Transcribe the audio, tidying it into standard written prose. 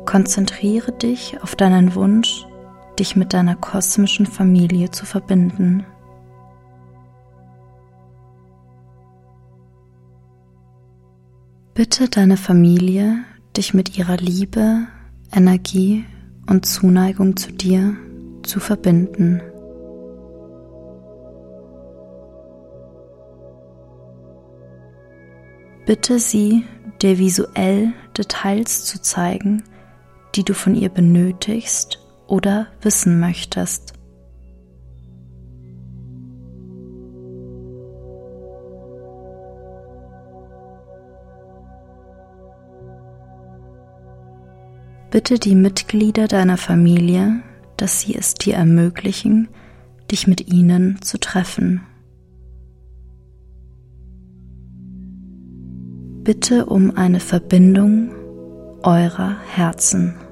Konzentriere dich auf deinen Wunsch, dich mit deiner kosmischen Familie zu verbinden. Bitte deine Familie, dich mit ihrer Liebe, Energie und Zuneigung zu dir zu verbinden. Bitte sie, dir visuell Details zu zeigen, die du von ihr benötigst oder wissen möchtest. Bitte die Mitglieder deiner Familie, dass sie es dir ermöglichen, dich mit ihnen zu treffen. Bitte um eine Verbindung eurer Herzen.